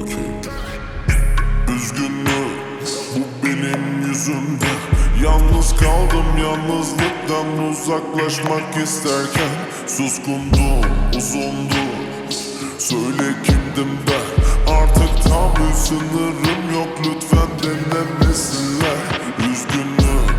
Üzgünlük bu benim yüzümden. Yalnız kaldım, yalnızlıktan uzaklaşmak isterken suskundum, uzundu. Söyle kimdim ben? Artık tam bir sınırım yok, lütfen dinlemesinler. Üzgünlük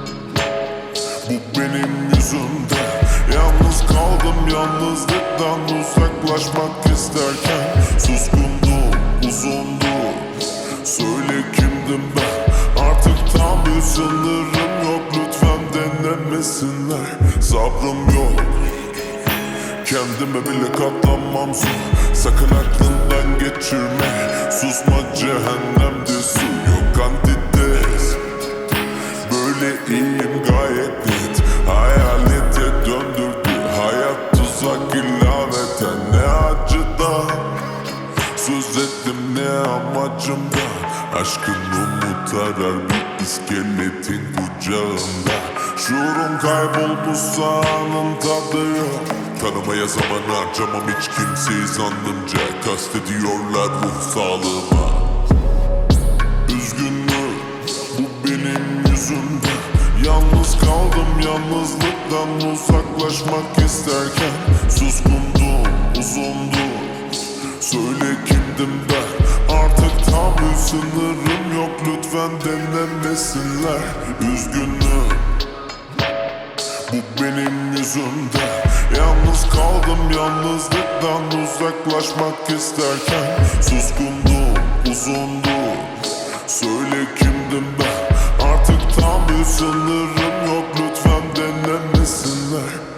bu benim yüzümden. Yalnız kaldım, yalnızlıktan uzaklaşmak isterken suskundum, uzundu. Söyle kimdim ben? Artık tam bir sınırım yok, lütfen dinlemesinler. Sabrım yok, kendime bile katlanmam zor. Sakın aklından geçirme, susma cehennemde su yok antides. Böyle iyiyim gayet net, hayalete döndürdü hayat, tuzak ilaveten. Ne acıdan söz ettim, ne amacımdan. Aşkın umut arar bir iskeletin kucağında. Şuurum kaybolmuşsa anın tadı yok. Tanımaya zaman harcamam hiç kimseyi zannımca. Kastediyorlar ruh sağlığıma. Üzgünlük bu benim yüzümden. Yalnız kaldım, yalnızlıktan uzaklaşmak isterken suskundum, uzundu. Söyle kimdim ben? Artık tam bir sınırım yok, lütfen dinlemesinler. Üzgünlük bu benim yüzümden. Yalnız kaldım, yalnızlıktan uzaklaşmak isterken suskundum, uzundu. Söyle kimdim ben? Artık tam bir sınırım yok, lütfen dinlemesinler.